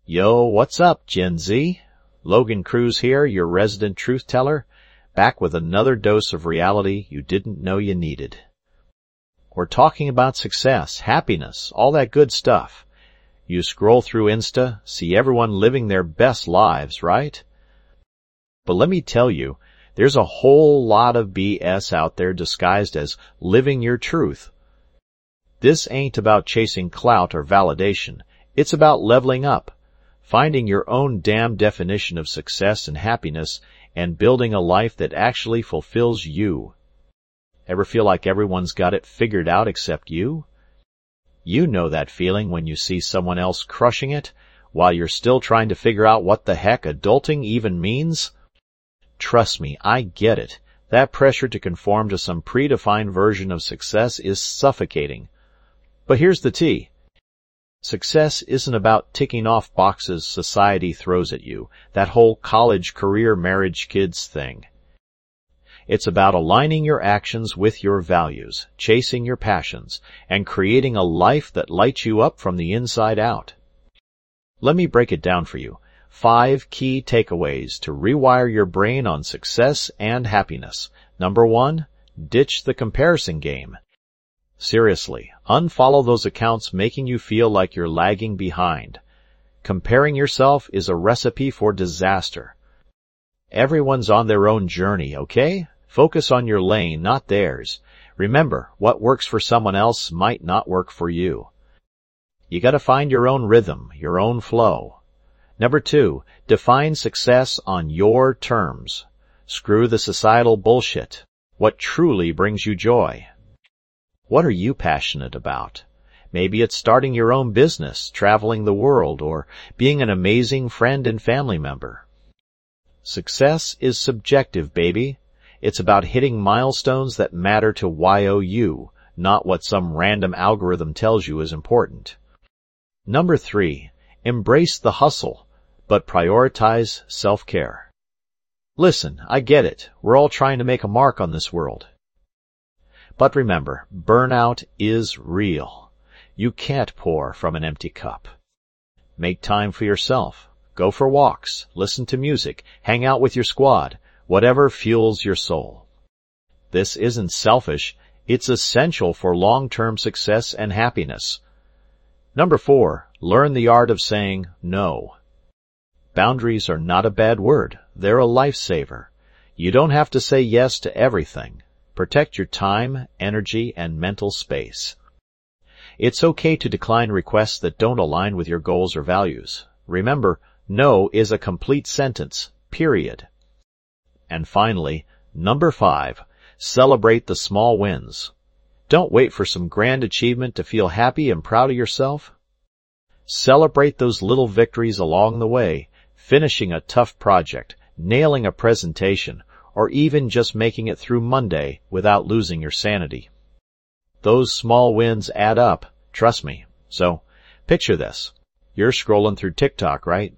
Yo, what's up, Gen Z? Logan Cruz here, your resident truth teller, back with another dose of reality you didn't know you needed. We're talking about success, happiness, all that good stuff. You scroll through Insta, see everyone living their best lives, right? But let me tell you, there's a whole lot of BS out there disguised as living your truth. This ain't about chasing clout or validation. It's about leveling up, finding your own damn definition of success and happiness, and building a life that actually fulfills you. Ever feel like everyone's got it figured out except you? You know that feeling when you see someone else crushing it, while you're still trying to figure out what the heck adulting even means? Trust me, I get it. That pressure to conform to some predefined version of success is suffocating. But here's the tea. Success isn't about ticking off boxes society throws at you, that whole college, career, marriage, kids thing. It's about aligning your actions with your values, chasing your passions, and creating a life that lights you up from the inside out. Let me break it down for you. 5 key takeaways to rewire your brain on success and happiness. Number 1, ditch the comparison game. Seriously, unfollow those accounts making you feel like you're lagging behind. Comparing yourself is a recipe for disaster. Everyone's on their own journey, okay? Focus on your lane, not theirs. Remember, what works for someone else might not work for you. You gotta find your own rhythm, your own flow. Number 2, define success on your terms. Screw the societal bullshit. What truly brings you joy? What are you passionate about? Maybe it's starting your own business, traveling the world, or being an amazing friend and family member. Success is subjective, baby. It's about hitting milestones that matter to YOU, not what some random algorithm tells you is important. Number 3, embrace the hustle, but prioritize self-care. Listen, I get it. We're all trying to make a mark on this world. But remember, burnout is real. You can't pour from an empty cup. Make time for yourself. Go for walks, listen to music, hang out with your squad, whatever fuels your soul. This isn't selfish, it's essential for long-term success and happiness. Number 4, learn the art of saying no. Boundaries are not a bad word, they're a lifesaver. You don't have to say yes to everything. Protect your time, energy, and mental space. It's okay to decline requests that don't align with your goals or values. Remember, no is a complete sentence, period. And finally, number 5, celebrate the small wins. Don't wait for some grand achievement to feel happy and proud of yourself. Celebrate those little victories along the way, finishing a tough project, nailing a presentation, or even just making it through Monday without losing your sanity. Those small wins add up, trust me. So, picture this. You're scrolling through TikTok, right?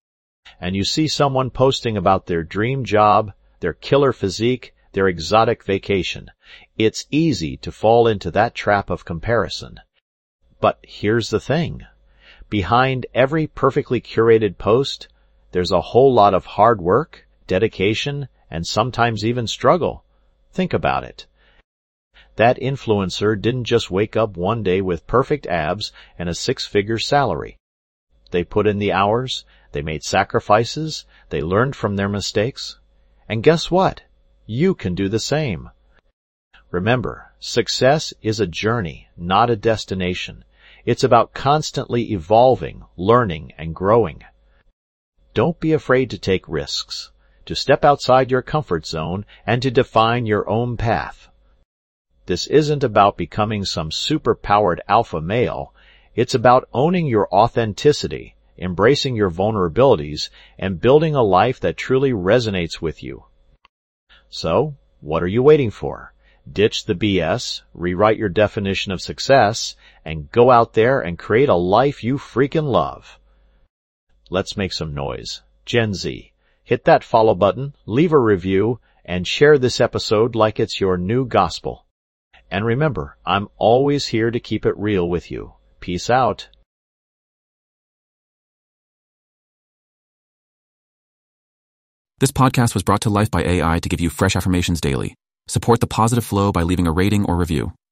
And you see someone posting about their dream job, their killer physique, their exotic vacation. It's easy to fall into that trap of comparison. But here's the thing. Behind every perfectly curated post, there's a whole lot of hard work, dedication, and sometimes even struggle. Think about it. That influencer didn't just wake up one day with perfect abs and a 6-figure salary. They put in the hours, they made sacrifices, they learned from their mistakes. And guess what? You can do the same. Remember, success is a journey, not a destination. It's about constantly evolving, learning, and growing. Don't be afraid to take risks, to step outside your comfort zone, and to define your own path. This isn't about becoming some super-powered alpha male. It's about owning your authenticity, embracing your vulnerabilities, and building a life that truly resonates with you. So, what are you waiting for? Ditch the BS, rewrite your definition of success, and go out there and create a life you freaking love. Let's make some noise. Gen Z, hit that follow button, leave a review, and share this episode like it's your new gospel. And remember, I'm always here to keep it real with you. Peace out. This podcast was brought to life by AI to give you fresh affirmations daily. Support the positive flow by leaving a rating or review.